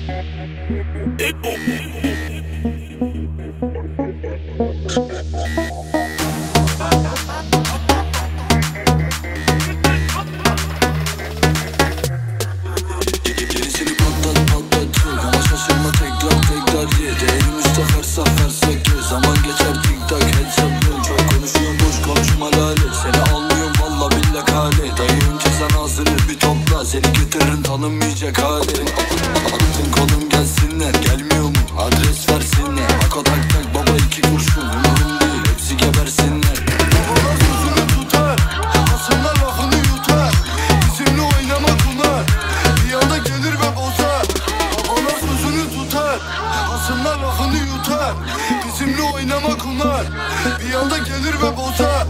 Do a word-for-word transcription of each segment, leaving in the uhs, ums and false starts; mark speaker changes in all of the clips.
Speaker 1: Gerisini patlat patlat yok ama şaşırma tekrar tekrar ye. Değerim üstte fersa fersa gez. Zaman geçer tik tak headshot yok. Çok konuşuyorum boş komşum halale. Seni almıyorum valla billah kale. Dayı önce sen ağzını bir topla. Seni getiririm tanınmayacak hale. Attın kolum gelsinler gelmiyor mu? Adres versinler. Ako tak tak baba iki kurşun. Umurum değil hepsi gebersinler.
Speaker 2: Babalar sözünü tutar, asımlar lafını yutar. Bizimle oynamak bunlar, bir anda gelir ve bozar. Babalar sözünü tutar, asımlar lafını yutar. Bizimle oynamak bunlar, bir anda gelir ve bozar.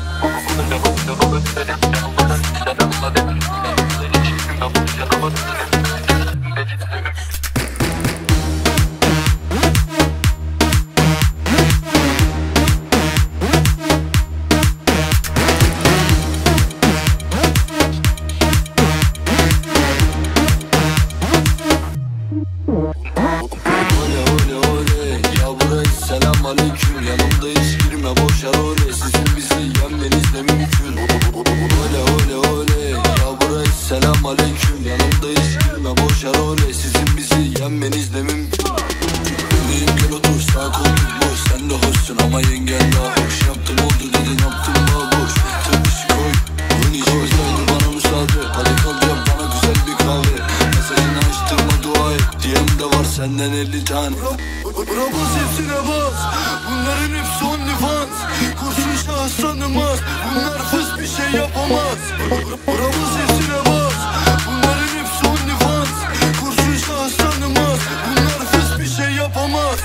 Speaker 1: Oley oley oley ya burayı selam aleyküm. Yanımda hiç girme boşar oley. Sizin bizi yenmeniz de mümkün. Oley oley oley ya burayı selam aleyküm. Yanımda hiç girme boşar oley. Sizin bizi yenmeniz de mümkün. Bebeğim gel otur sağ koltuk boş. Sen de hoşsun ama yengen daha hoş. Yaptım oldu dedin yaptım daha boş. Tır dışı koy bunun işimiz oldu bana müsaade. Hadi kalacağım bana güzel bir kahve. Mesajını açtırma dua et. D M'de var senden elli tane.
Speaker 2: Bura bas hepsine bas, bunların hepsi OnlyFans. Kurşun şahıs tanımaz, bunlar fıs bir şey yapamaz. Bura bas hepsine bas, bunların hepsi OnlyFans. Kurşun şahıs tanımaz, bunlar fıs bir şey yapamaz.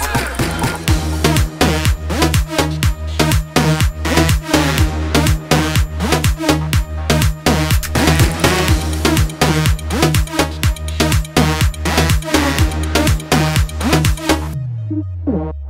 Speaker 3: What?